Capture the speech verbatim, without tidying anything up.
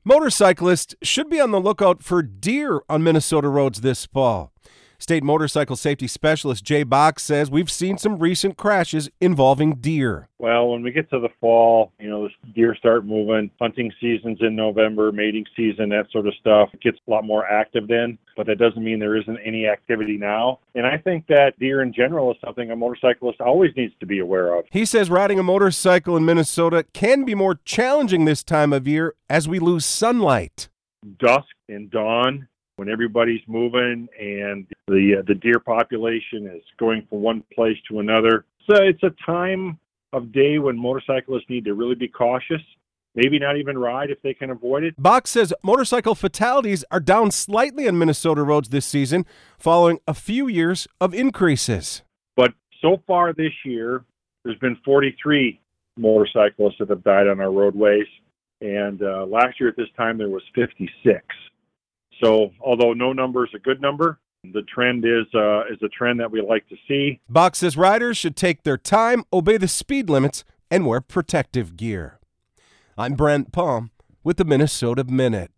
Motorcyclists should be on the lookout for deer on Minnesota roads this fall. State Motorcycle Safety Specialist Jay Bach says we've seen some recent crashes involving deer. Well, when we get to the fall, you know, the deer start moving. Hunting season's in November, mating season, that sort of stuff. It gets a lot more active then, but that doesn't mean there isn't any activity now. And I think that deer in general is something a motorcyclist always needs to be aware of. He says riding a motorcycle in Minnesota can be more challenging this time of year as we lose sunlight. Dusk and dawn, when everybody's moving and the uh, the deer population is going from one place to another. So it's a time of day when motorcyclists need to really be cautious, maybe not even ride if they can avoid it. Bach says motorcycle fatalities are down slightly on Minnesota roads this season, following a few years of increases. But so far this year, there's been forty-three motorcyclists that have died on our roadways, and uh, last year at this time there was fifty-six. So, although no number is a good number, the trend is uh, is a trend that we like to see. Bach says riders should take their time, obey the speed limits, and wear protective gear. I'm Brent Palm with the Minnesota Minute.